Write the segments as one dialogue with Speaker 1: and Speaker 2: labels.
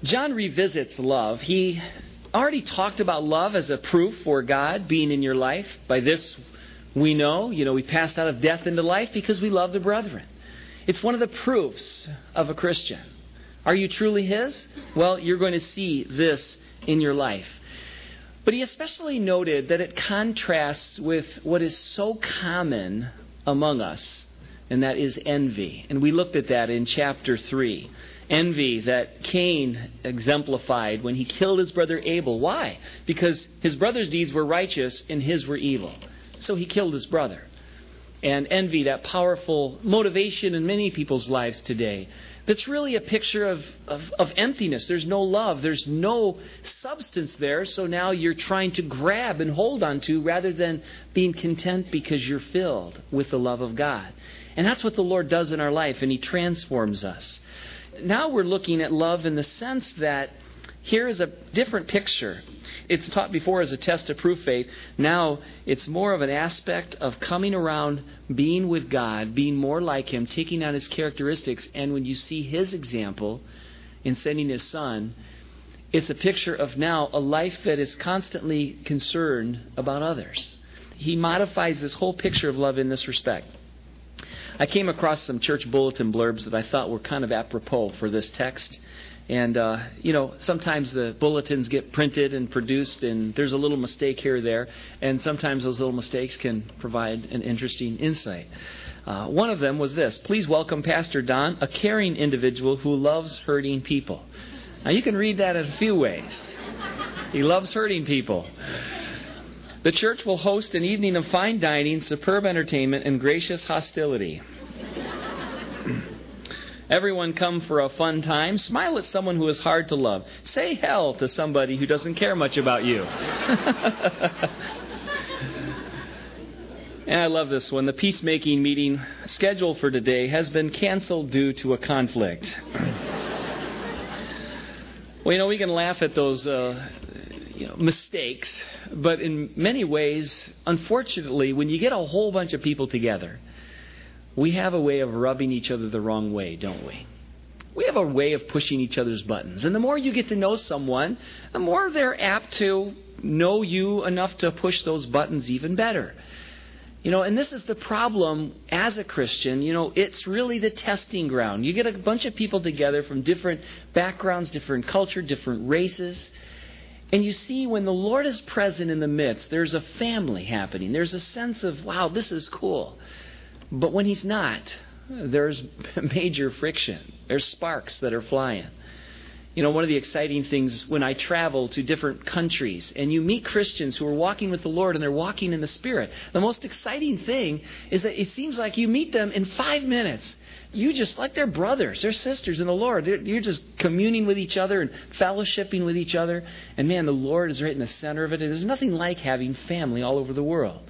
Speaker 1: John revisits love. He already talked about love as a proof for God being in your life. By this we know, we passed out of death into life because we love the brethren. It's one of the proofs of a Christian. Are you truly His? Well, you're going to see this in your life. But he especially noted that it contrasts with what is so common among us, and that is envy. And we looked at that in chapter 3. Envy that Cain exemplified when he killed his brother Abel. Why? Because his brother's deeds were righteous and his were evil. So he killed his brother. And envy, that powerful motivation in many people's lives today, that's really a picture of emptiness. There's no love. There's no substance there. So now you're trying to grab and hold on to rather than being content because you're filled with the love of God. And that's what the Lord does in our life, and He transforms us. Now we're looking at love in the sense that here is a different picture. It's taught before as a test to prove faith. Now it's more of an aspect of coming around, being with God, being more like Him, taking on His characteristics. And when you see His example in sending His Son, it's a picture of now a life that is constantly concerned about others. He modifies this whole picture of love in this respect. I came across some church bulletin blurbs that I thought were kind of apropos for this text. And, sometimes the bulletins get printed and produced, and there's a little mistake here or there. And sometimes those little mistakes can provide an interesting insight. One of them was this: please welcome Pastor Don, a caring individual who loves hurting people. Now, you can read that in a few ways. He loves hurting people. The church will host an evening of fine dining, superb entertainment, and gracious hostility. Everyone come for a fun time. Smile at someone who is hard to love. Say hell to somebody who doesn't care much about you. And I love this one. The peacemaking meeting scheduled for today has been canceled due to a conflict. Well, we can laugh at those mistakes, but in many ways, unfortunately, when you get a whole bunch of people together, we have a way of rubbing each other the wrong way, don't we? We have a way of pushing each other's buttons. And the more you get to know someone, the more they're apt to know you enough to push those buttons even better. And this is the problem as a Christian. It's really the testing ground. You get a bunch of people together from different backgrounds, different culture, different races. And you see, when the Lord is present in the midst, there's a family happening. There's a sense of, wow, this is cool. But when He's not, there's major friction. There's sparks that are flying. One of the exciting things when I travel to different countries and you meet Christians who are walking with the Lord and they're walking in the Spirit, the most exciting thing is that it seems like you meet them in 5 minutes. You just, like they're brothers, they're sisters in the Lord. You're just communing with each other and fellowshipping with each other. And man, the Lord is right in the center of it. There's nothing like having family all over the world.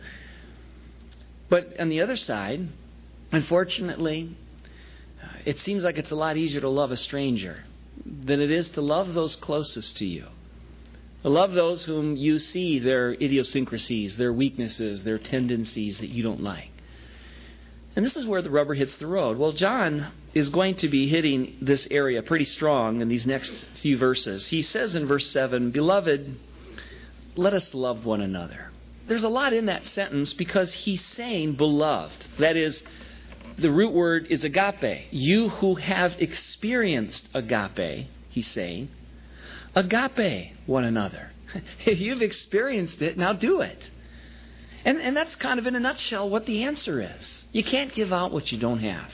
Speaker 1: But on the other side, unfortunately, it seems like it's a lot easier to love a stranger than it is to love those closest to you. To love those whom you see their idiosyncrasies, their weaknesses, their tendencies that you don't like. And this is where the rubber hits the road. Well, John is going to be hitting this area pretty strong in these next few verses. He says in verse 7, "Beloved, let us love one another." There's a lot in that sentence because he's saying beloved. That is, the root word is agape. You who have experienced agape, he's saying, agape one another. If you've experienced it, now do it. And that's kind of in a nutshell what the answer is. You can't give out what you don't have.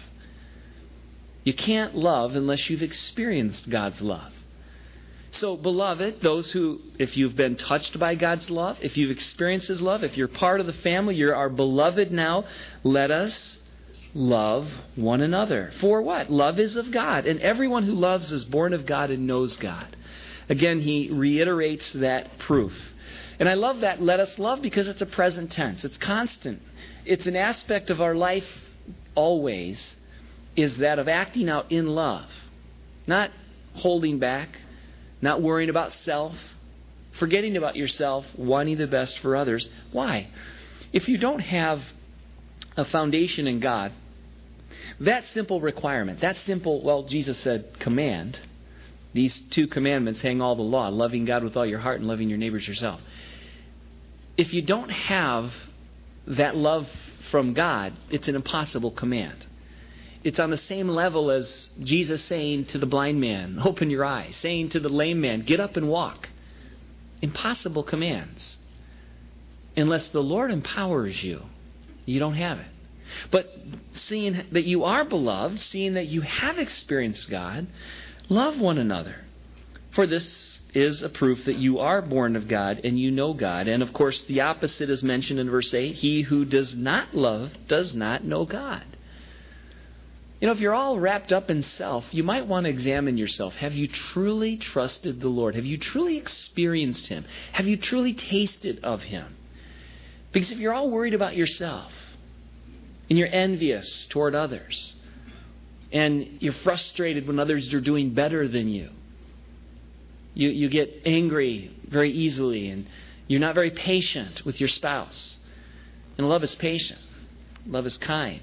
Speaker 1: You can't love unless you've experienced God's love. So, beloved, those who, if you've been touched by God's love, if you've experienced His love, if you're part of the family, you're our beloved now, let us love one another. For what? Love is of God, and everyone who loves is born of God and knows God. Again, he reiterates that proof. And I love that let us love because it's a present tense. It's constant. It's an aspect of our life always is that of acting out in love. Not holding back, not worrying about self, forgetting about yourself, wanting the best for others. Why? If you don't have a foundation in God, that simple requirement, that simple, Jesus said command, These 2 commandments hang all the law, loving God with all your heart and loving your neighbors yourself. If you don't have that love from God, it's an impossible command. It's on the same level as Jesus saying to the blind man, open your eyes, saying to the lame man, get up and walk. Impossible commands. Unless the Lord empowers you, you don't have it. But seeing that you are beloved, seeing that you have experienced God, love one another. For this is a proof that you are born of God and you know God. And of course, the opposite is mentioned in verse 8. He who does not love does not know God. You know, if you're all wrapped up in self, you might want to examine yourself. Have you truly trusted the Lord? Have you truly experienced Him? Have you truly tasted of Him? Because if you're all worried about yourself, and you're envious toward others, and you're frustrated when others are doing better than you, you get angry very easily, and you're not very patient with your spouse. And love is patient. Love is kind.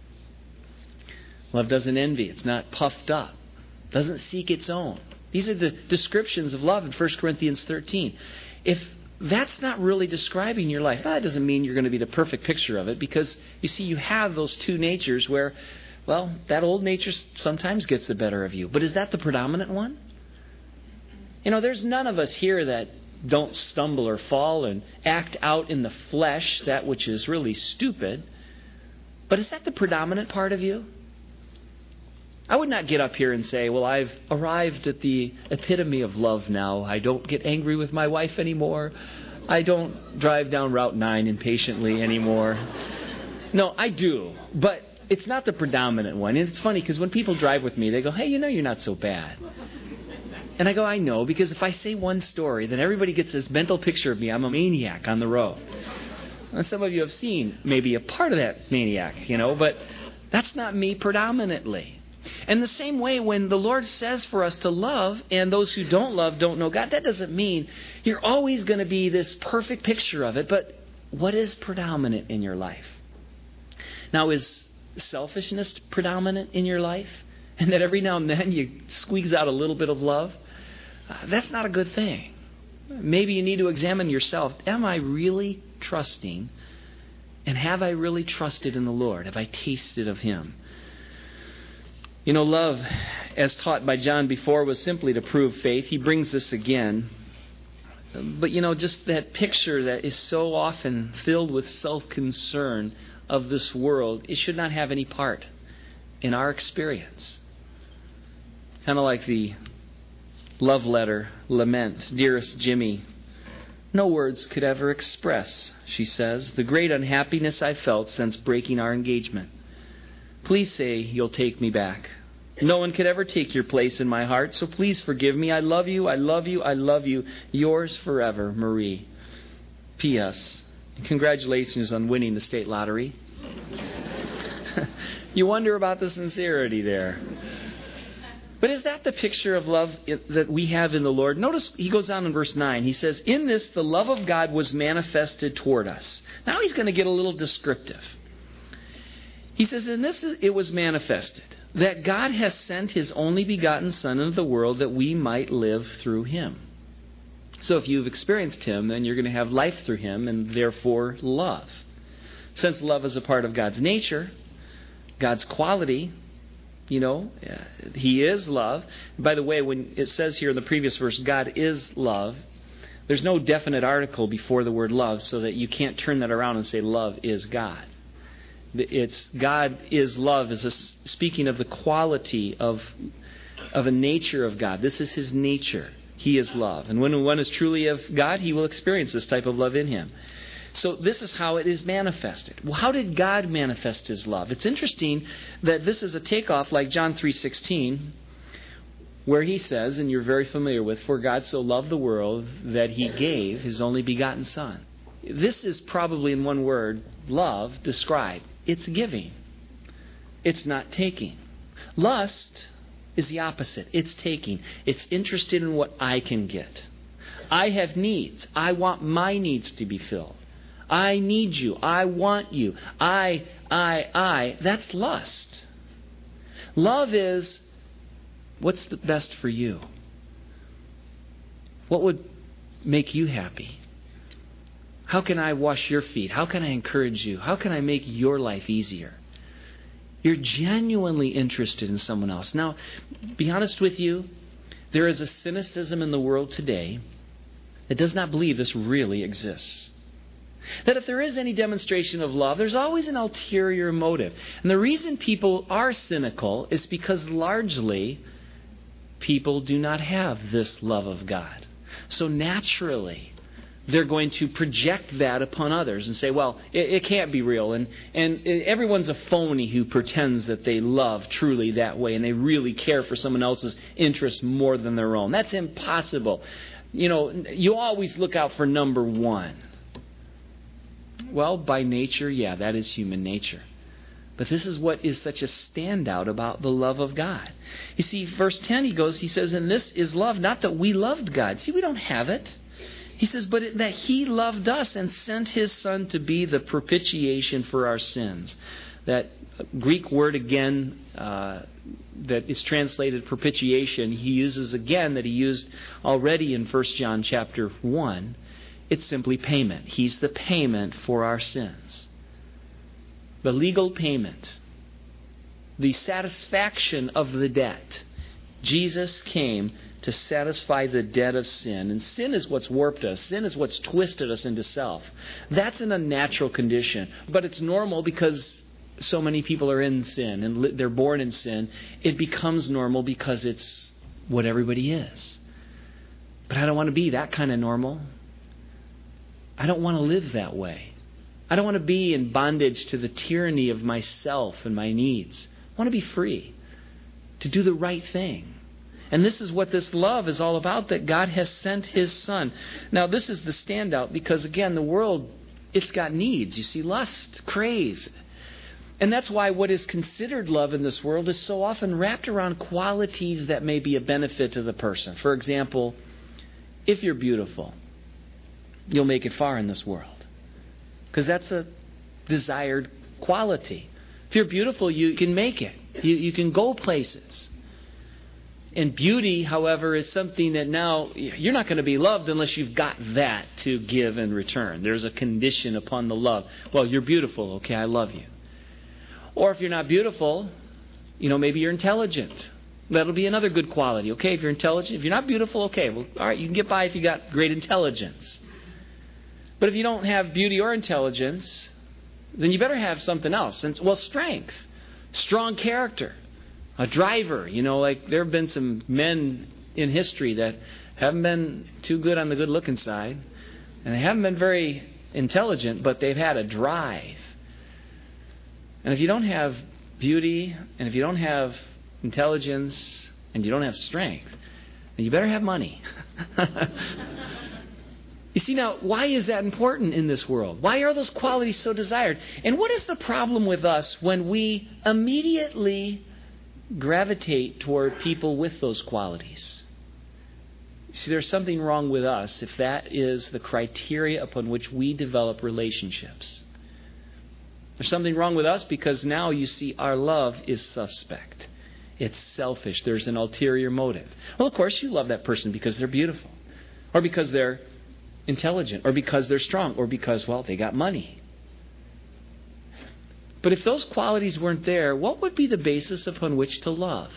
Speaker 1: Love doesn't envy. It's not puffed up. Doesn't seek its own. These are the descriptions of love in 1 Corinthians 13. If that's not really describing your life, that doesn't mean you're going to be the perfect picture of it, because you see, you have those 2 natures where, well, that old nature sometimes gets the better of you. But is that the predominant one? You know, there's none of us here that don't stumble or fall and act out in the flesh that which is really stupid. But is that the predominant part of you? I would not get up here and say, well, I've arrived at the epitome of love now. I don't get angry with my wife anymore. I don't drive down Route 9 impatiently anymore. No, I do. But it's not the predominant one. And it's funny because when people drive with me, they go, hey, you know, you're not so bad. And I go, I know, because if I say one story, then everybody gets this mental picture of me. I'm a maniac on the road. And some of you have seen maybe a part of that maniac, you know, but that's not me predominantly. And the same way, when the Lord says for us to love, and those who don't love don't know God, that doesn't mean you're always going to be this perfect picture of it. But what is predominant in your life? Now, is selfishness predominant in your life? And that every now and then you squeeze out a little bit of love? That's not a good thing. Maybe you need to examine yourself. Am I really trusting? And have I really trusted in the Lord? Have I tasted of Him? You know, love, as taught by John before, was simply to prove faith. He brings this again. But, you know, just that picture that is so often filled with self-concern of this world, it should not have any part in our experience. Kind of like the love letter, lament, dearest Jimmy. No words could ever express, she says, the great unhappiness I felt since breaking our engagement. Please say you'll take me back. No one could ever take your place in my heart, so please forgive me. I love you, I love you, I love you. Yours forever, Marie. P.S. Congratulations on winning the state lottery. You wonder about the sincerity there. But is that the picture of love that we have in the Lord? Notice he goes on in verse 9. He says, in this the love of God was manifested toward us. Now he's going to get a little descriptive. He says, in this it was manifested that God has sent His only begotten Son into the world that we might live through Him. So if you've experienced Him, then you're going to have life through Him and therefore love. Since love is a part of God's nature, God's quality, you know, He is love. By the way, when it says here in the previous verse, God is love, there's no definite article before the word love, so that you can't turn that around and say love is God. It's God is love is speaking of the quality of a nature of God. This is His nature. He is love. And when one is truly of God, he will experience this type of love in him. So this is how it is manifested. Well, how did God manifest His love? It's interesting that this is a takeoff like John 3:16, where He says, and you're very familiar with, for God so loved the world that He gave His only begotten Son. This is probably in one word, love, described. It's giving. It's not taking. Lust is the opposite. It's taking. It's interested in what I can get. I have needs. I want my needs to be filled. I need you. I want you. I. That's lust. Love is what's the best for you. What would make you happy? How can I wash your feet? How can I encourage you? How can I make your life easier? You're genuinely interested in someone else. Now, be honest with you, there is a cynicism in the world today that does not believe this really exists. That if there is any demonstration of love, there's always an ulterior motive. And the reason people are cynical is because largely people do not have this love of God. So naturally, they're going to project that upon others and say, well, it can't be real. And everyone's a phony who pretends that they love truly that way and they really care for someone else's interests more than their own. That's impossible. You always look out for number one. Well, by nature, yeah, that is human nature. But this is what is such a standout about the love of God. You see, verse 10, he says, and this is love, not that we loved God. See, we don't have it. He says, but that He loved us and sent His Son to be the propitiation for our sins. That Greek word again that is translated propitiation, he uses again that he used already in 1 John chapter 1. It's simply payment. He's the payment for our sins. The legal payment. The satisfaction of the debt. Jesus came to satisfy the debt of sin. And sin is what's warped us. Sin is what's twisted us into self. That's an unnatural condition. But it's normal because so many people are in sin and they're born in sin. It becomes normal because it's what everybody is. But I don't want to be that kind of normal. I don't want to live that way. I don't want to be in bondage to the tyranny of myself and my needs. I want to be free to do the right thing. And this is what this love is all about, that God has sent His Son. Now, this is the standout because, again, the world, it's got needs. You see, lust, craze. And that's why what is considered love in this world is so often wrapped around qualities that may be a benefit to the person. For example, if you're beautiful, you'll make it far in this world. Because that's a desired quality. If you're beautiful, you can make it. You can go places. And beauty, however, is something that now you're not going to be loved unless you've got that to give in return. There's a condition upon the love. Well, you're beautiful. Okay, I love you. Or if you're not beautiful, maybe you're intelligent. That'll be another good quality. Okay, if you're intelligent. If you're not beautiful, okay, well, all right, you can get by if you got great intelligence. But if you don't have beauty or intelligence, then you better have something else. And, strength, strong character, a driver. There have been some men in history that haven't been too good on the good-looking side, and they haven't been very intelligent, but they've had a drive. And if you don't have beauty, and if you don't have intelligence, and you don't have strength, then you better have money. You see, now, why is that important in this world? Why are those qualities so desired? And what is the problem with us when we immediately gravitate toward people with those qualities? See, there's something wrong with us if that is the criteria upon which we develop relationships. There's something wrong with us because now you see our love is suspect. It's selfish. There's an ulterior motive. Well, of course, you love that person because they're beautiful, or because they're intelligent, or because they're strong, or because, they got money. But if those qualities weren't there, what would be the basis upon which to love?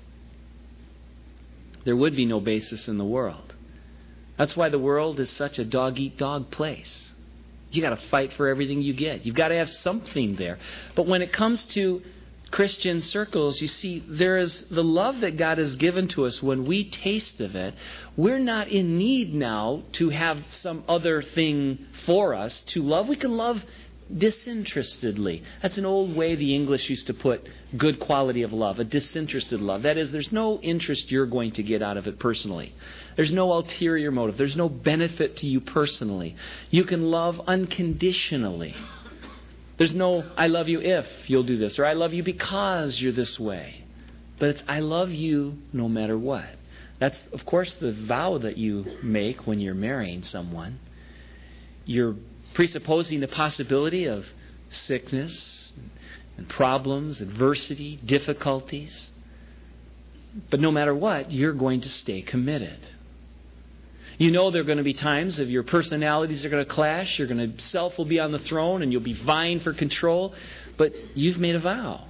Speaker 1: There would be no basis in the world. That's why the world is such a dog-eat-dog place. You got to fight for everything you get. You've got to have something there. But when it comes to Christian circles, you see, there is the love that God has given to us. When we taste of it, we're not in need now to have some other thing for us to love. We can love disinterestedly. That's an old way the English used to put good quality of love, a disinterested love. That is, there's no interest you're going to get out of it personally. There's no ulterior motive. There's no benefit to you personally. You can love unconditionally. There's no, I love you if you'll do this, or I love you because you're this way. But it's, I love you no matter what. That's, of course, the vow that you make when you're marrying someone. You're presupposing the possibility of sickness and problems, adversity, difficulties. But no matter what, you're going to stay committed. You know there are going to be times of your personalities are going to clash. Self will be on the throne and you'll be vying for control. But you've made a vow.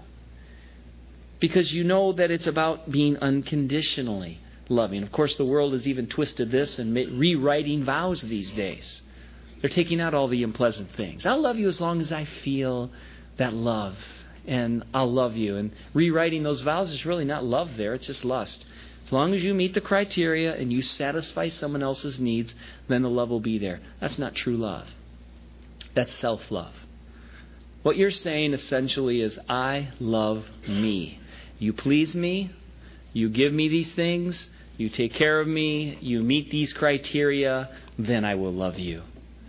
Speaker 1: Because you know that it's about being unconditionally loving. Of course, the world has even twisted this and rewriting vows these days. They're taking out all the unpleasant things. I'll love you as long as I feel that love. And I'll love you. And rewriting those vows is really not love there. It's just lust. As long as you meet the criteria and you satisfy someone else's needs, then the love will be there. That's not true love. That's self-love. What you're saying essentially is, I love me. You please me. You give me these things. You take care of me. You meet these criteria. Then I will love you.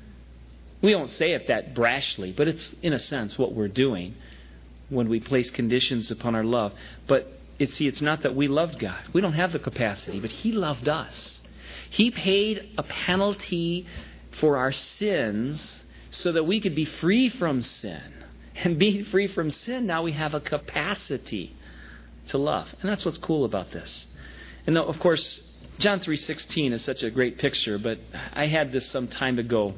Speaker 1: We don't say it that brashly, but it's in a sense what we're doing when we place conditions upon our love. But it's not that we loved God. We don't have the capacity, but He loved us. He paid a penalty for our sins so that we could be free from sin. And being free from sin, now we have a capacity to love. And that's what's cool about this. And of course, John 3:16 is such a great picture, but I had this some time ago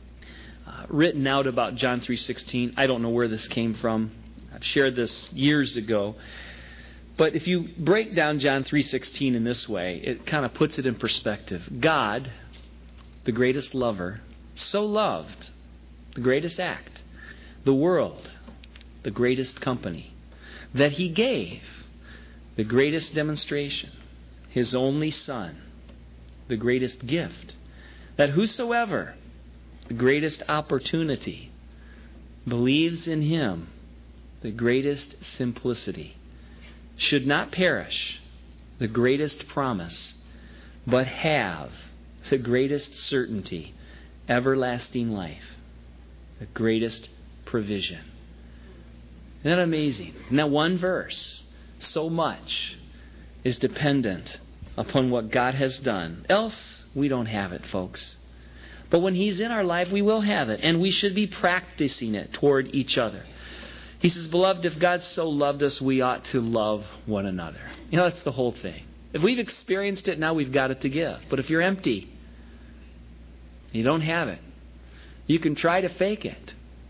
Speaker 1: written out about John 3:16. I don't know where this came from. I've shared this years ago. But if you break down John 3:16 in this way, it kind of puts it in perspective. God, the greatest lover, so loved, the greatest act, the world, the greatest company, that He gave the greatest demonstration, His only Son, the greatest gift, that whosoever, the greatest opportunity, believes in Him, the greatest simplicity, should not perish, the greatest promise, but have the greatest certainty, everlasting life, the greatest provision. Isn't that amazing? In that one verse, so much is dependent upon what God has done. Else, we don't have it, folks. But when He's in our life, we will have it. And we should be practicing it toward each other. He says, beloved, if God so loved us, we ought to love one another. You know, that's the whole thing. If we've experienced it, now we've got it to give. But if you're empty, you don't have it, you can try to fake it.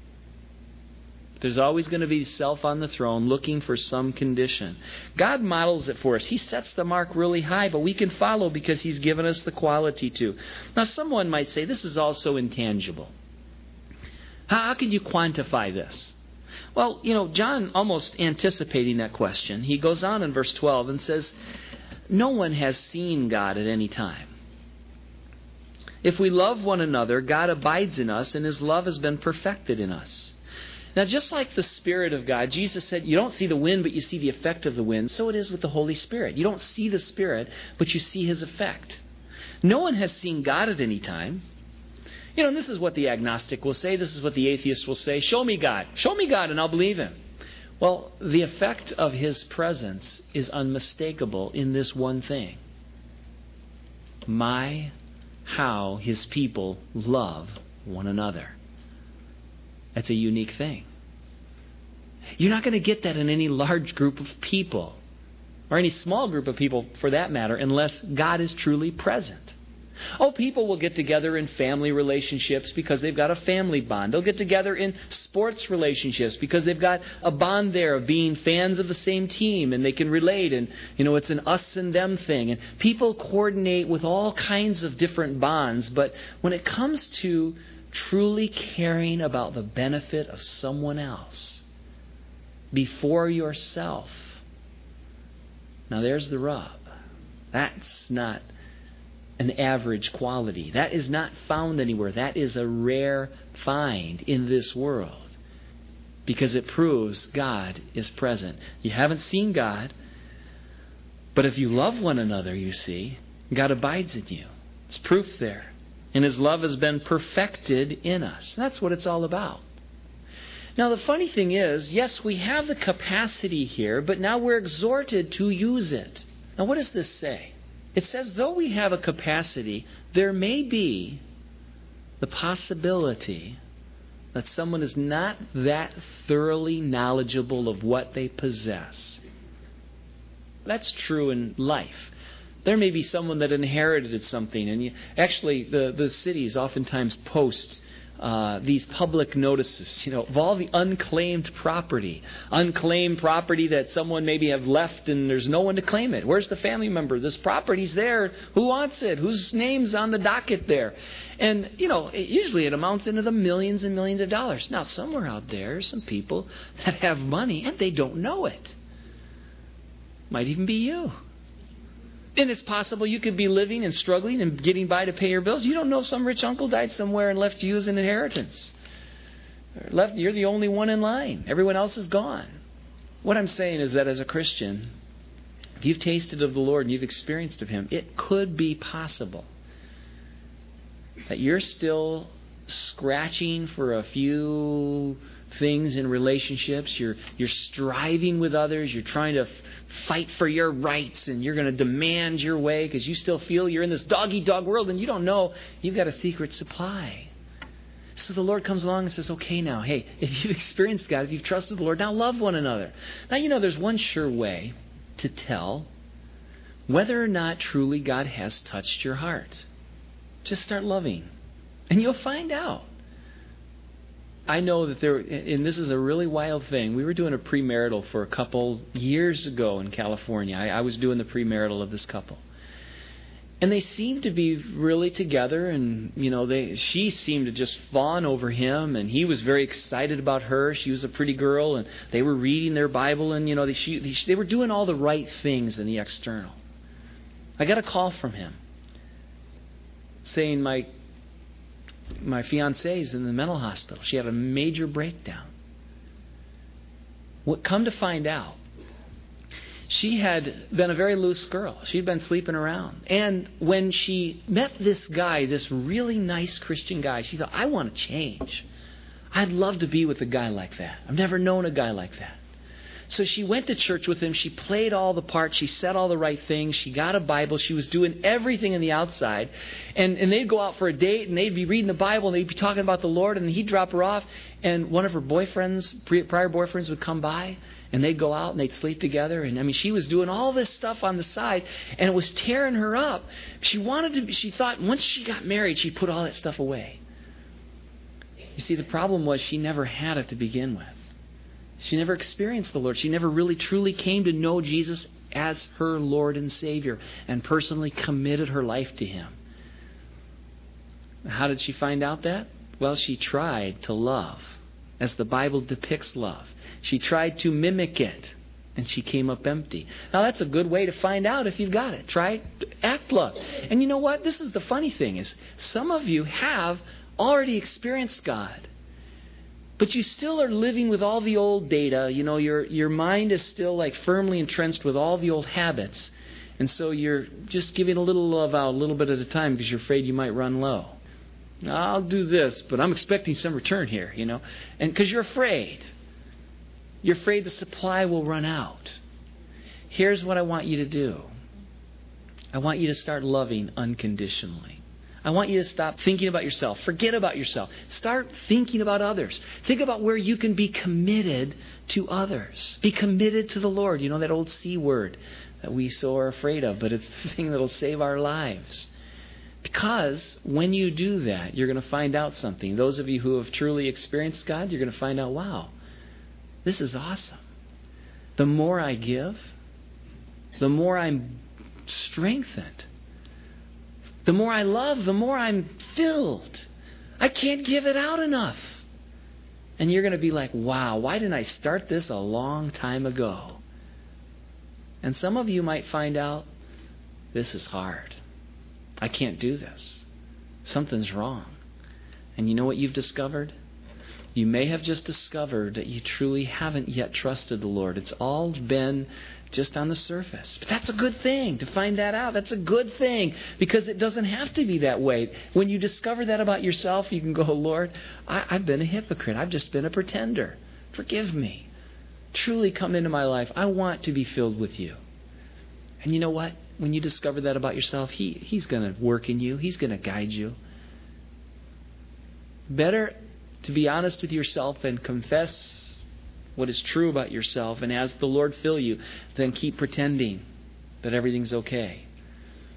Speaker 1: There's always going to be self on the throne looking for some condition. God models it for us. He sets the mark really high, but we can follow because He's given us the quality to. Now, someone might say, this is also intangible. How can you quantify this? Well, John, almost anticipating that question, he goes on in verse 12 and says, no one has seen God at any time. If we love one another, God abides in us, and His love has been perfected in us. Now, just like the Spirit of God, Jesus said, you don't see the wind, but you see the effect of the wind. So it is with the Holy Spirit. You don't see the Spirit, but you see His effect. No one has seen God at any time. And this is what the agnostic will say. This is what the atheist will say. Show me God. Show me God and I'll believe Him. Well, the effect of His presence is unmistakable in this one thing. How His people love one another. That's a unique thing. You're not going to get that in any large group of people, or any small group of people for that matter, unless God is truly present. Oh, people will get together in family relationships because they've got a family bond. They'll get together in sports relationships because they've got a bond there of being fans of the same team and they can relate, and it's an us and them thing. And people coordinate with all kinds of different bonds, but when it comes to truly caring about the benefit of someone else before yourself, now there's the rub. That's not an average quality. That is not found anywhere. That is a rare find in this world because it proves God is present. You haven't seen God, but if you love one another, you see, God abides in you. It's proof there. And His love has been perfected in us. That's what it's all about. Now, the funny thing is, yes, we have the capacity here, but now we're exhorted to use it. Now, what does this say? It says, though we have a capacity, there may be the possibility that someone is not that thoroughly knowledgeable of what they possess. That's true in life. There may be someone that inherited something. And actually, the cities oftentimes post these public notices, of all the unclaimed property that someone maybe have left and there's no one to claim it. Where's the family member? This property's there. Who wants it? Whose name's on the docket there? And, usually it amounts into the millions and millions of dollars. Now, somewhere out there, some people that have money and they don't know it. Might even be you. And it's possible you could be living and struggling and getting by to pay your bills. You don't know some rich uncle died somewhere and left you as an inheritance. You're the only one in line. Everyone else is gone. What I'm saying is that as a Christian, if you've tasted of the Lord and you've experienced of Him, it could be possible that you're still scratching for a few things in relationships. You're striving with others. You're trying to fight for your rights, and you're going to demand your way because you still feel you're in this dog-eat-dog world and you don't know you've got a secret supply. So the Lord comes along and says, okay now, hey, if you've experienced God, if you've trusted the Lord, now love one another. Now, there's one sure way to tell whether or not truly God has touched your heart. Just start loving, and you'll find out. I know that and this is a really wild thing. We were doing a premarital for a couple years ago in California. I was doing the premarital of this couple. And they seemed to be really together, and, she seemed to just fawn over him, and he was very excited about her. She was a pretty girl, and they were reading their Bible, and, they were doing all the right things in the external. I got a call from him saying, my fiancée is in the mental hospital. She had a major breakdown. Come to find out, she had been a very loose girl. She'd been sleeping around. And when she met this guy, this really nice Christian guy, she thought, I want to change. I'd love to be with a guy like that. I've never known a guy like that. So she went to church with him. She played all the parts. She said all the right things. She got a Bible. She was doing everything on the outside. And they'd go out for a date, and they'd be reading the Bible, and they'd be talking about the Lord, and he'd drop her off. And one of her prior boyfriends would come by, and they'd go out, and they'd sleep together. And, she was doing all this stuff on the side, and it was tearing her up. She thought once she got married, she'd put all that stuff away. You see, the problem was she never had it to begin with. She never experienced the Lord. She never really truly came to know Jesus as her Lord and Savior and personally committed her life to Him. How did she find out that? Well, she tried to love as the Bible depicts love. She tried to mimic it, and she came up empty. Now, that's a good way to find out if you've got it. Try act love. And you know what? This is the funny thing is some of you have already experienced God. But you still are living with all the old data. Your mind is still like firmly entrenched with all the old habits. And so you're just giving a little love out a little bit at a time because you're afraid you might run low. I'll do this, but I'm expecting some return here, And because you're afraid. You're afraid the supply will run out. Here's what I want you to do. I want you to start loving unconditionally. I want you to stop thinking about yourself. Forget about yourself. Start thinking about others. Think about where you can be committed to others. Be committed to the Lord. That old C word that we so are afraid of, but it's the thing that will save our lives. Because when you do that, you're going to find out something. Those of you who have truly experienced God, you're going to find out, wow, this is awesome. The more I give, the more I'm strengthened. The more I love, the more I'm filled. I can't give it out enough. And you're going to be like, wow, why didn't I start this a long time ago? And some of you might find out, this is hard. I can't do this. Something's wrong. And you know what you've discovered? You may have just discovered that you truly haven't yet trusted the Lord. It's all been just on the surface. But that's a good thing to find that out. That's a good thing because it doesn't have to be that way. When you discover that about yourself, you can go, Lord, I've been a hypocrite. I've just been a pretender. Forgive me. Truly come into my life. I want to be filled with you. And you know what? When you discover that about yourself, He's going to work in you. He's going to guide you. Better to be honest with yourself and confess what is true about yourself and ask the Lord fill you than keep pretending that everything's okay.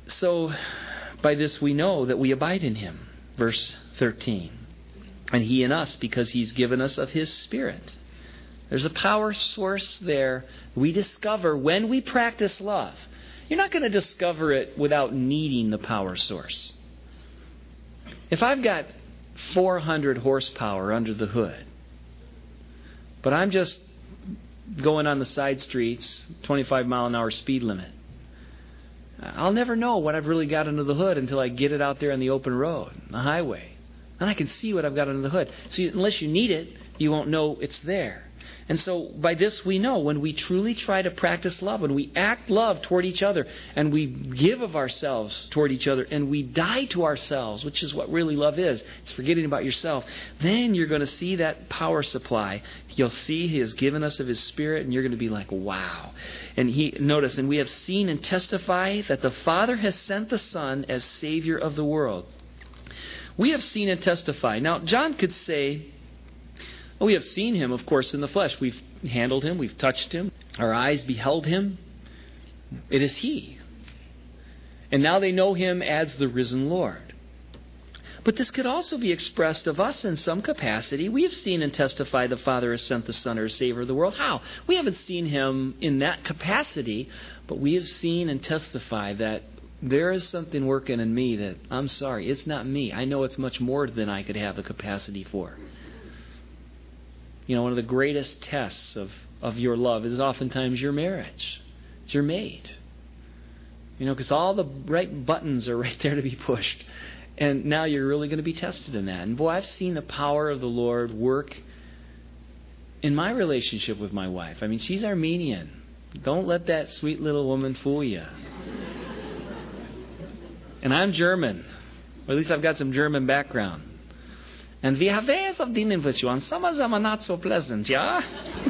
Speaker 1: So, by this we know that we abide in Him. Verse 13. And He in us, because He's given us of His Spirit. There's a power source there we discover when we practice love. You're not going to discover it without needing the power source. If I've got 400 horsepower under the hood, but I'm just going on the side streets, 25 mile an hour speed limit, I'll never know what I've really got under the hood until I get it out there on the open road, the highway. And I can see what I've got under the hood. So unless you need it, you won't know it's there. And so by this we know when we truly try to practice love, when we act love toward each other, and we give of ourselves toward each other, and we die to ourselves, which is what really love is. It's forgetting about yourself. Then you're going to see that power supply. You'll see He has given us of His Spirit, and you're going to be like, wow. And notice, and we have seen and testify that the Father has sent the Son as Savior of the world. We have seen and testify. Now, John could say, we have seen Him, of course, in the flesh. We've handled Him. We've touched Him. Our eyes beheld Him. It is He. And now they know Him as the risen Lord. But this could also be expressed of us in some capacity. We have seen and testified the Father has sent the Son as Savior of the world. How? We haven't seen Him in that capacity, but we have seen and testified that there is something working in me that, I'm sorry, it's not me. I know it's much more than I could have the capacity for. You know, one of the greatest tests of your love is oftentimes your marriage. It's your mate. You know, because all the right buttons are right there to be pushed. And now you're really going to be tested in that. And boy, I've seen the power of the Lord work in my relationship with my wife. I mean, she's Armenian. Don't let that sweet little woman fool you. And I'm German. Or at least I've got some German background. And we have ways of dealing with you. And some of them are not so pleasant, yeah?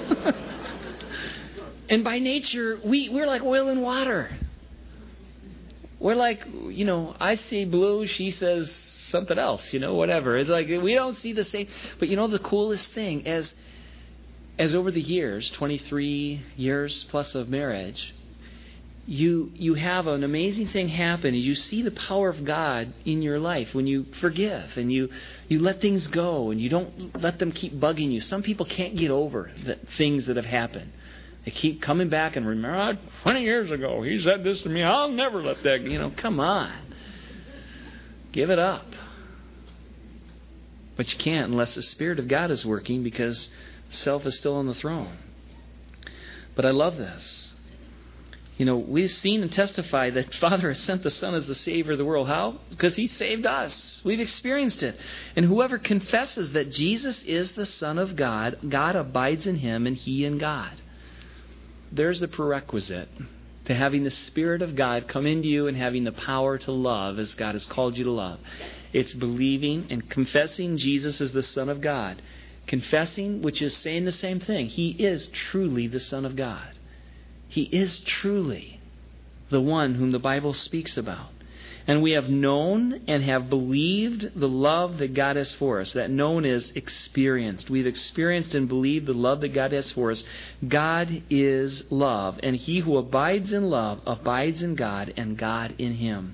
Speaker 1: And by nature, we're like oil and water. We're like, you know, I see blue, she says something else, you know, whatever. It's like we don't see the same. But you know the coolest thing, as over the years, 23 years plus of marriage, you have an amazing thing happen. You see the power of God in your life when you forgive and you let things go and you don't let them keep bugging you. Some people can't get over the things that have happened. They keep coming back and remember, 20 years ago he said this to me. I'll never let that, come on. Give it up. But you can't unless the Spirit of God is working, because self is still on the throne. But I love this. We've seen and testified that Father has sent the Son as the Savior of the world. How? Because He saved us. We've experienced it. And whoever confesses that Jesus is the Son of God, God abides in Him and He in God. There's the prerequisite to having the Spirit of God come into you and having the power to love as God has called you to love. It's believing and confessing Jesus as the Son of God. Confessing, which is saying the same thing. He is truly the Son of God. He is truly the one whom the Bible speaks about. And we have known and have believed the love that God has for us. That known is experienced. We've experienced and believed the love that God has for us. God is love. And he who abides in love abides in God and God in him.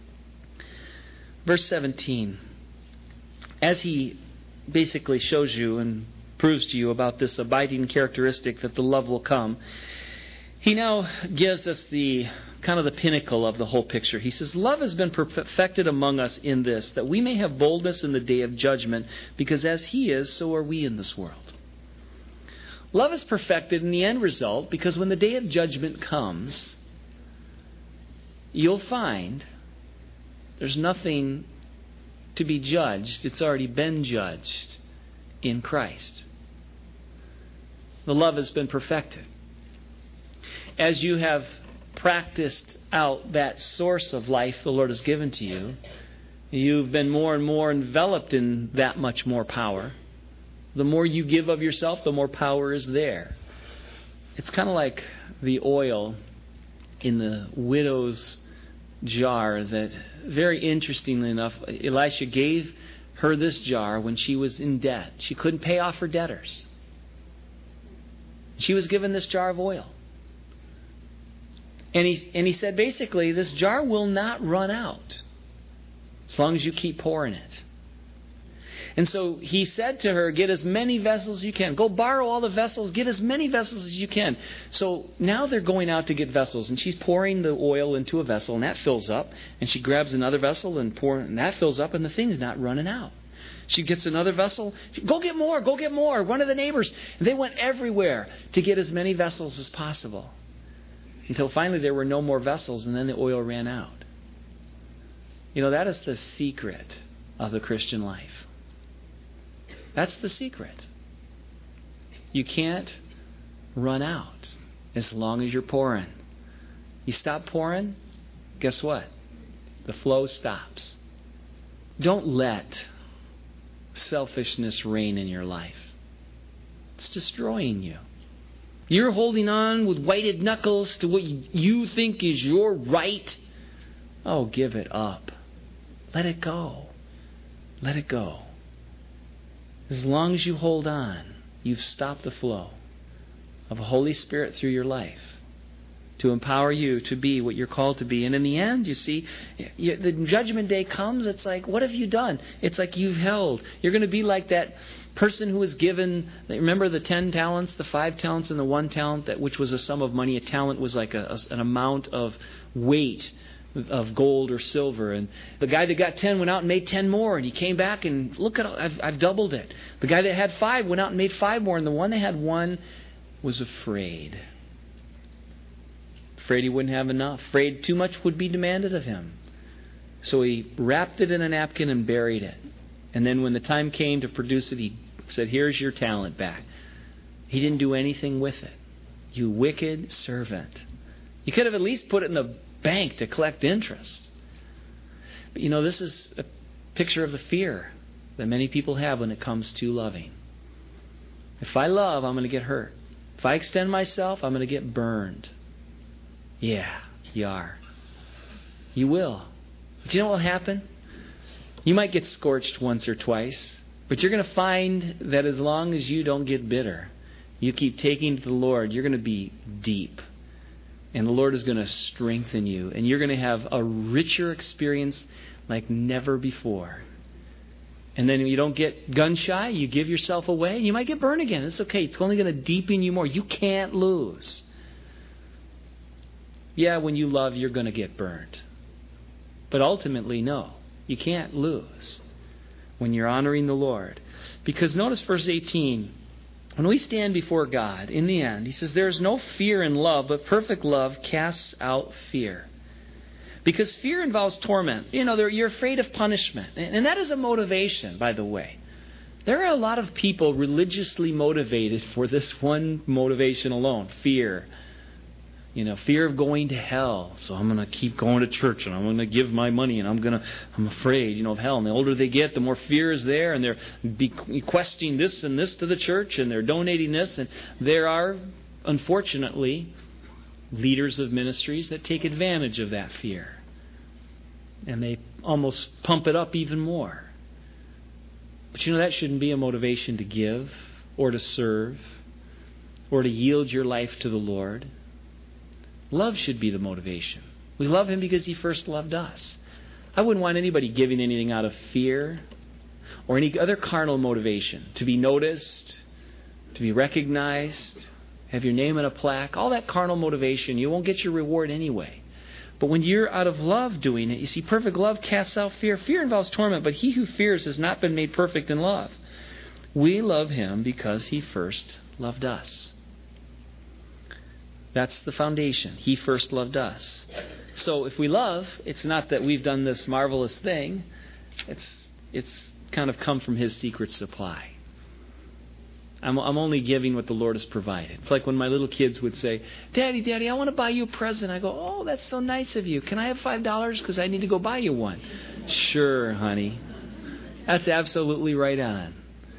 Speaker 1: Verse 17. As he basically shows you and proves to you about this abiding characteristic that the love will come, he now gives us the kind of the pinnacle of the whole picture. He says, love has been perfected among us in this, that we may have boldness in the day of judgment, because as He is, so are we in this world. Love is perfected in the end result, because when the day of judgment comes, you'll find there's nothing to be judged. It's already been judged in Christ. The love has been perfected. As you have practiced out that source of life the Lord has given to you, you've been more and more enveloped in that much more power. The more you give of yourself, the more power is there. It's kind of like the oil in the widow's jar that, very interestingly enough, Elisha gave her this jar when she was in debt. She couldn't pay off her debtors. She was given this jar of oil. And he said, basically, this jar will not run out as long as you keep pouring it. And so he said to her, get as many vessels as you can. Go borrow all the vessels. Get as many vessels as you can. So now they're going out to get vessels. And she's pouring the oil into a vessel, and that fills up. And she grabs another vessel and that fills up, and the thing's not running out. She gets another vessel. Go get more. Go get more. One of the neighbors. And they went everywhere to get as many vessels as possible. Until finally there were no more vessels, and then the oil ran out. That is the secret of the Christian life. That's the secret. You can't run out as long as you're pouring. You stop pouring, guess what? The flow stops. Don't let selfishness reign in your life. It's destroying you. You're holding on with whited knuckles to what you think is your right. Oh, give it up. Let it go. Let it go. As long as you hold on, you've stopped the flow of the Holy Spirit through your life to empower you to be what you're called to be. And in the end, you see, the judgment day comes, it's like, what have you done? It's like you've held. You're going to be like that person who was given, remember the 10 talents, the 5 talents, and the 1 talent, which was a sum of money. A talent was like an amount of weight of gold or silver. And the guy that got 10 went out and made 10 more, and he came back and look at, I've doubled it. The guy that had 5 went out and made 5 more, and the one that had 1 was afraid. Afraid he wouldn't have enough. Afraid too much would be demanded of him. So he wrapped it in a napkin and buried it. And then when the time came to produce it, he said, here's your talent back. He didn't do anything with it. You wicked servant. You could have at least put it in the bank to collect interest. But this is a picture of the fear that many people have when it comes to loving. If I love, I'm going to get hurt. If I extend myself, I'm going to get burned. Yeah, you are. You will. But you know what will happen? You might get scorched once or twice, but you're going to find that as long as you don't get bitter, you keep taking to the Lord, you're going to be deep. And the Lord is going to strengthen you. And you're going to have a richer experience like never before. And then you don't get gun shy. You give yourself away. And you might get burned again. It's okay. It's only going to deepen you more. You can't lose. Yeah, when you love, you're going to get burned. But ultimately, no. You can't lose when you're honoring the Lord. Because notice verse 18. When we stand before God, in the end, He says, there is no fear in love, but perfect love casts out fear. Because fear involves torment. You're afraid of punishment. And that is a motivation, by the way. There are a lot of people religiously motivated for this one motivation alone, fear. Fear of going to hell. So I'm going to keep going to church and I'm going to give my money and I'm afraid, of hell. And the older they get, the more fear is there, and they're bequesting this and this to the church, and they're donating this. And there are, unfortunately, leaders of ministries that take advantage of that fear. And they almost pump it up even more. But that shouldn't be a motivation to give or to serve or to yield your life to the Lord. Love should be the motivation. We love Him because He first loved us. I wouldn't want anybody giving anything out of fear or any other carnal motivation. To be noticed, to be recognized, have your name in a plaque. All that carnal motivation, you won't get your reward anyway. But when you're out of love doing it, you see, perfect love casts out fear. Fear involves torment, but he who fears has not been made perfect in love. We love Him because He first loved us. That's the foundation. He first loved us. So if we love, it's not that we've done this marvelous thing. It's kind of come from His secret supply. I'm only giving what the Lord has provided. It's like when my little kids would say, Daddy, I want to buy you a present. I go, oh, that's so nice of you. Can I have $5 because I need to go buy you one? Sure, honey. That's absolutely right on.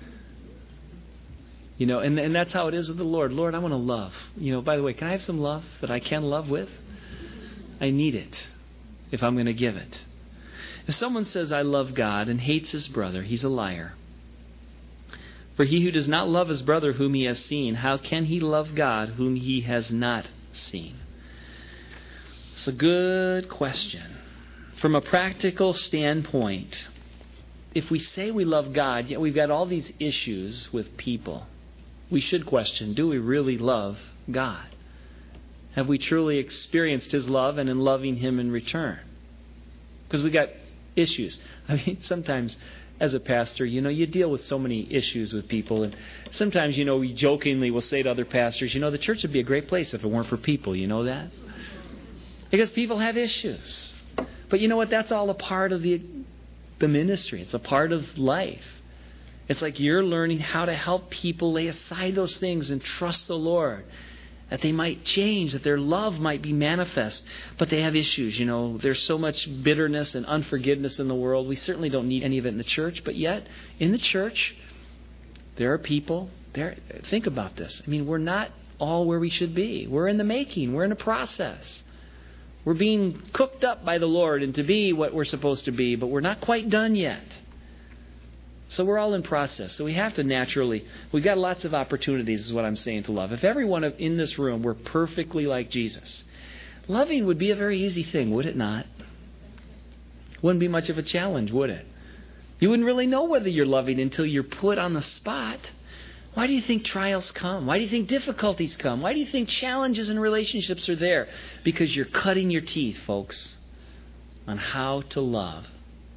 Speaker 1: And that's how it is with the Lord. Lord, I want to love. By the way, can I have some love that I can love with? I need it if I'm going to give it. If someone says, I love God and hates his brother, he's a liar. For he who does not love his brother whom he has seen, how can he love God whom he has not seen? It's a good question. From a practical standpoint, if we say we love God, yet we've got all these issues with people, we should question, do we really love God? Have we truly experienced His love and in loving Him in return? Because we got issues. I mean, sometimes as a pastor, you deal with so many issues with people. And sometimes, we jokingly will say to other pastors, the church would be a great place if it weren't for people. You know that? Because people have issues. But you know what? That's all a part of the ministry. It's a part of life. It's like you're learning how to help people lay aside those things and trust the Lord. That they might change, that their love might be manifest. But they have issues, There's so much bitterness and unforgiveness in the world. We certainly don't need any of it in the church. But yet, in the church, there are people. Think about this. I mean, we're not all where we should be. We're in the making. We're in a process. We're being cooked up by the Lord and to be what we're supposed to be. But we're not quite done yet. So we're all in process. So we have to we've got lots of opportunities is what I'm saying to love. If everyone in this room were perfectly like Jesus, loving would be a very easy thing, would it not? Wouldn't be much of a challenge, would it? You wouldn't really know whether you're loving until you're put on the spot. Why do you think trials come? Why do you think difficulties come? Why do you think challenges in relationships are there? Because you're cutting your teeth, folks, on how to love.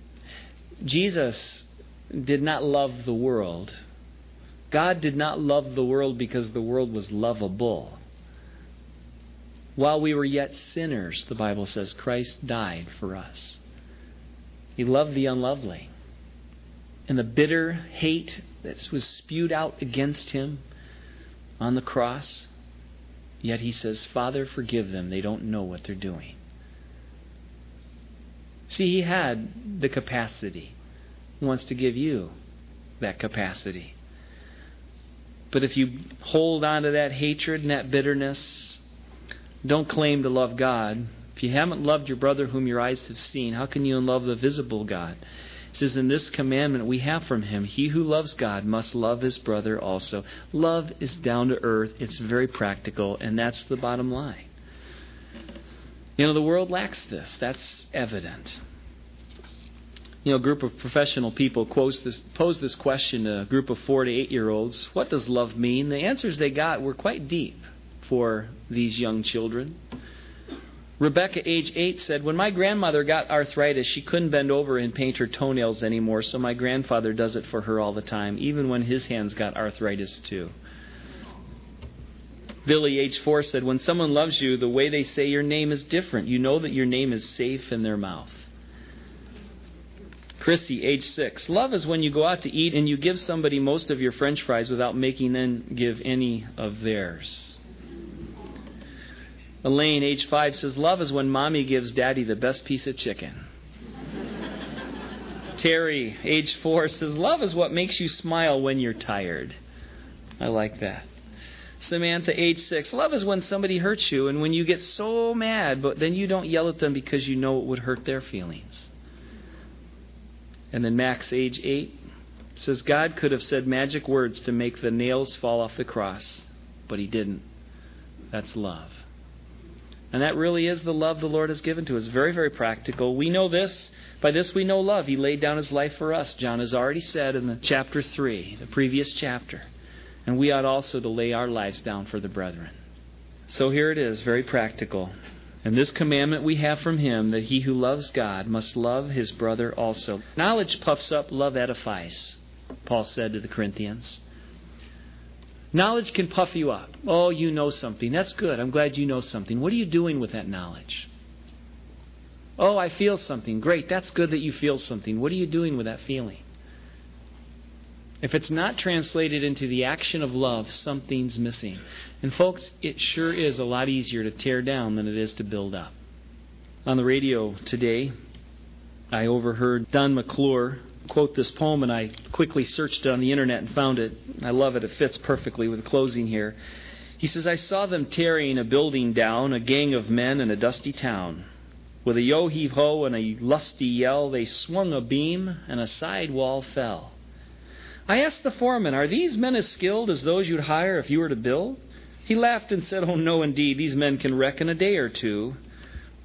Speaker 1: Jesus did not love the world. God did not love the world because the world was lovable. While we were yet sinners, the Bible says, Christ died for us. He loved the unlovely. And the bitter hate that was spewed out against Him on the cross, yet He says, Father, forgive them. They don't know what they're doing. See, He had the capacity. He wants to give you that capacity. But if you hold on to that hatred and that bitterness, don't claim to love God. If you haven't loved your brother whom your eyes have seen, how can you love the visible God? It says, in this commandment we have from Him, he who loves God must love his brother also. Love is down to earth. It's very practical, and that's the bottom line. The world lacks this. That's evident. A group of professional people posed this question to a group of 4 to 8-year-olds. What does love mean? The answers they got were quite deep for these young children. Rebecca, age 8, said, when my grandmother got arthritis, she couldn't bend over and paint her toenails anymore, so my grandfather does it for her all the time, even when his hands got arthritis too. Billy, age 4, said, when someone loves you, the way they say your name is different. You know that your name is safe in their mouth. Chrissy, age 6. Love is when you go out to eat and you give somebody most of your French fries without making them give any of theirs. Elaine, age 5, says, love is when mommy gives daddy the best piece of chicken. Terry, age 4, says, love is what makes you smile when you're tired. I like that. Samantha, age 6, love is when somebody hurts you and when you get so mad, but then you don't yell at them because you know it would hurt their feelings. And then Max, age 8, says, God could have said magic words to make the nails fall off the cross, but He didn't. That's love. And that really is the love the Lord has given to us. Very, very practical. We know this. By this we know love. He laid down His life for us. John has already said in the chapter 3, the previous chapter. And we ought also to lay our lives down for the brethren. So here it is, very practical. And this commandment we have from Him, that he who loves God must love his brother also. Knowledge puffs up, love edifies, Paul said to the Corinthians. Knowledge can puff you up. Oh, you know something. That's good. I'm glad you know something. What are you doing with that knowledge? Oh, I feel something. Great. That's good that you feel something. What are you doing with that feeling? If it's not translated into the action of love, something's missing. And folks, it sure is a lot easier to tear down than it is to build up. On the radio today, I overheard Don McClure quote this poem, and I quickly searched it on the internet and found it. I love it. It fits perfectly with the closing here. He says, I saw them tearing a building down, a gang of men in a dusty town. With a yo-heave-ho and a lusty yell, they swung a beam and a side wall fell. I asked the foreman, are these men as skilled as those you'd hire if you were to build? He laughed and said, oh no indeed, these men can wreck in a day or two.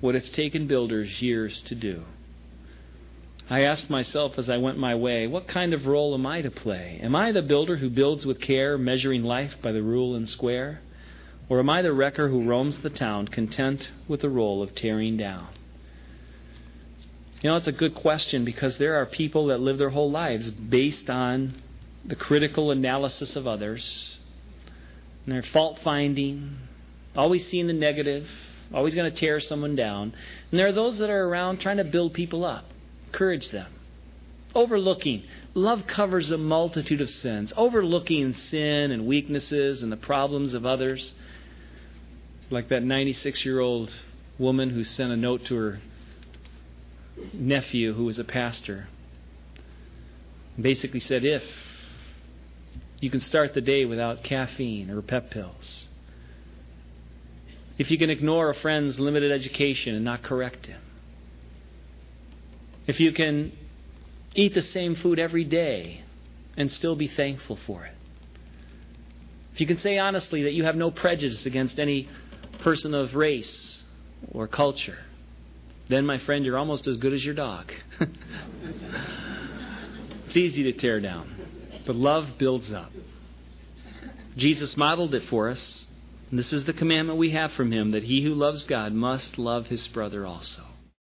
Speaker 1: what it's taken builders years to do. I asked myself as I went my way, what kind of role am I to play? Am I the builder who builds with care, measuring life by the rule and square? Or am I the wrecker who roams the town, content with the role of tearing down? You know, it's a good question because there are people that live their whole lives based on the critical analysis of others. And they're fault-finding, always seeing the negative, always going to tear someone down. And there are those that are around trying to build people up, encourage them. Overlooking. Love covers a multitude of sins. Overlooking sin and weaknesses and the problems of others. Like that 96-year-old woman who sent a note to her nephew who was a pastor. Basically said, if you can start the day without caffeine or pep pills, if you can ignore a friend's limited education and not correct him, if you can eat the same food every day and still be thankful for it, if you can say honestly that you have no prejudice against any person of race or culture, then, my friend, you're almost as good as your dog. It's easy to tear down, but love builds up. Jesus modeled it for us, and this is the commandment we have from Him, that he who loves God must love his brother also.